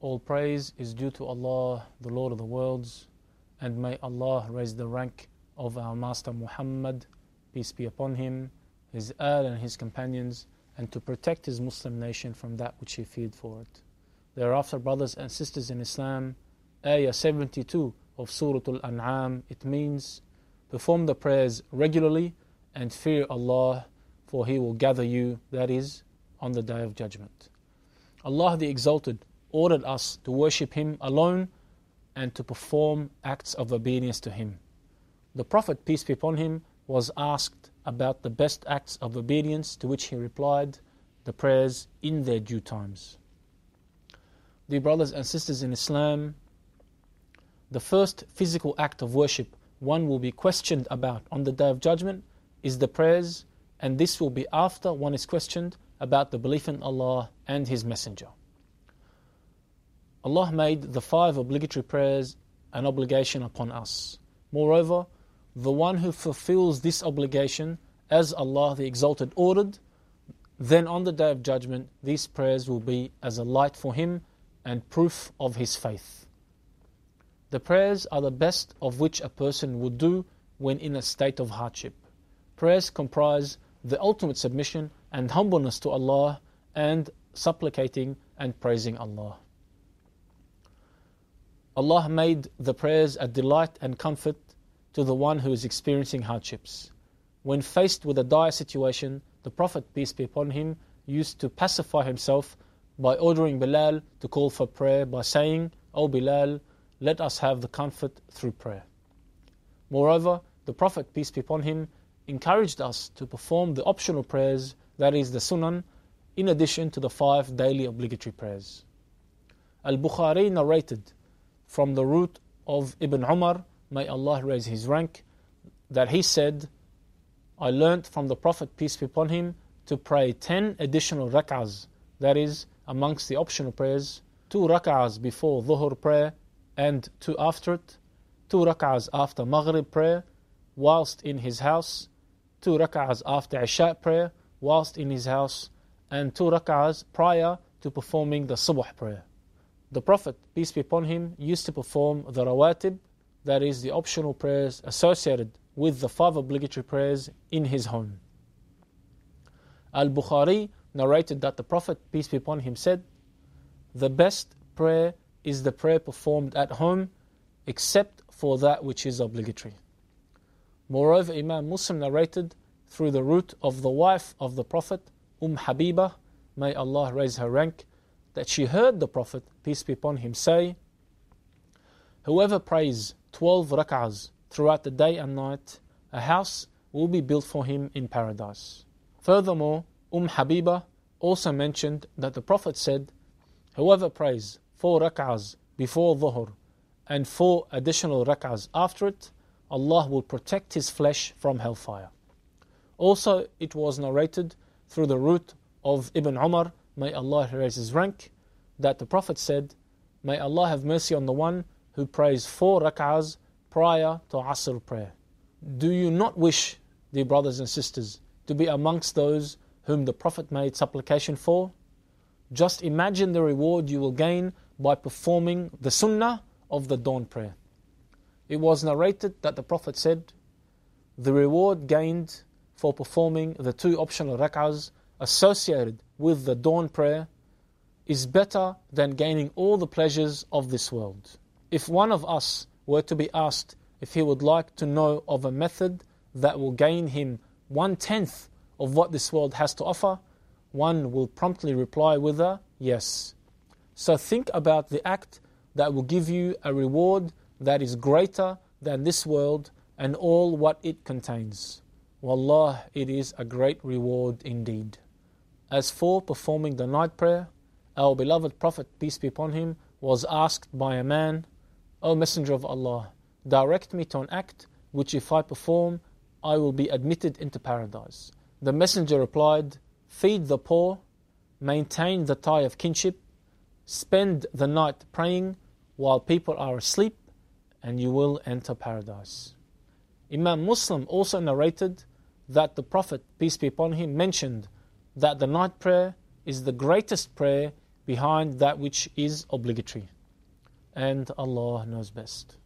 All praise is due to Allah, the Lord of the worlds, and may Allah raise the rank of our Master Muhammad, peace be upon him, his al and his companions, and to protect his Muslim nation from that which he feared for it. Thereafter, brothers and sisters in Islam, Ayah 72 of Surah Al-An'am, it means, perform the prayers regularly and fear Allah, for He will gather you, that is, on the Day of Judgment. Allah the Exalted ordered us to worship Him alone and to perform acts of obedience to Him. The Prophet, peace be upon him, was asked about the best acts of obedience, to which he replied, the prayers in their due times. Dear brothers and sisters in Islam, the first physical act of worship one will be questioned about on the Day of Judgment is the prayers, and this will be after one is questioned about the belief in Allah and His Messenger. Allah made the 5 obligatory prayers an obligation upon us. Moreover, the one who fulfills this obligation as Allah the Exalted ordered, then on the Day of Judgment these prayers will be as a light for him and proof of his faith. The prayers are the best of which a person would do when in a state of hardship. Prayers comprise the ultimate submission and humbleness to Allah and supplicating and praising Allah. Allah made the prayers a delight and comfort to the one who is experiencing hardships. When faced with a dire situation, the Prophet, peace be upon him, used to pacify himself by ordering Bilal to call for prayer by saying, O Bilal, let us have the comfort through prayer. Moreover, the Prophet, peace be upon him, encouraged us to perform the optional prayers, that is the sunan, in addition to the 5 daily obligatory prayers. Al-Bukhari narrated from the root of Ibn Umar, may Allah raise his rank, that he said, I learnt from the Prophet, peace be upon him, to pray 10 additional rak'ahs, that is, amongst the optional prayers, 2 rak'ahs before Dhuhr prayer and 2 after it, 2 rak'ahs after Maghrib prayer whilst in his house, 2 rak'ahs after Isha prayer whilst in his house, and 2 rak'ahs prior to performing the Subh prayer. The Prophet, peace be upon him, used to perform the rawatib, that is the optional prayers associated with the 5 obligatory prayers in his home. Al-Bukhari narrated that the Prophet, peace be upon him, said, the best prayer is the prayer performed at home except for that which is obligatory. Moreover, Imam Muslim narrated through the root of the wife of the Prophet, Habiba, may Allah raise her rank, that she heard the Prophet, peace be upon him, say, whoever prays 12 rak'ahs throughout the day and night, a house will be built for him in paradise. Furthermore, Habiba also mentioned that the Prophet said, whoever prays 4 rak'ahs before Dhuhr and 4 additional rak'ahs after it, Allah will protect his flesh from hellfire. Also, it was narrated through the root of Ibn Umar, may Allah raise his rank, that the Prophet said, may Allah have mercy on the one who prays 4 rak'ahs prior to Asr prayer. Do you not wish, dear brothers and sisters, to be amongst those whom the Prophet made supplication for? Just imagine the reward you will gain by performing the sunnah of the dawn prayer. It was narrated that the Prophet said, the reward gained for performing the 2 optional rak'ahs associated with the dawn prayer is better than gaining all the pleasures of this world. If one of us were to be asked if he would like to know of a method that will gain him 1/10 of what this world has to offer, one will promptly reply with a yes. So think about the act that will give you a reward that is greater than this world and all what it contains. Wallah, it is a great reward indeed. As for performing the night prayer, our beloved Prophet, peace be upon him, was asked by a man, O Messenger of Allah, direct me to an act which if I perform, I will be admitted into paradise. The Messenger replied, feed the poor, maintain the tie of kinship, spend the night praying while people are asleep, and you will enter paradise. Imam Muslim also narrated that the Prophet, peace be upon him, mentioned that the night prayer is the greatest prayer behind that which is obligatory. And Allah knows best.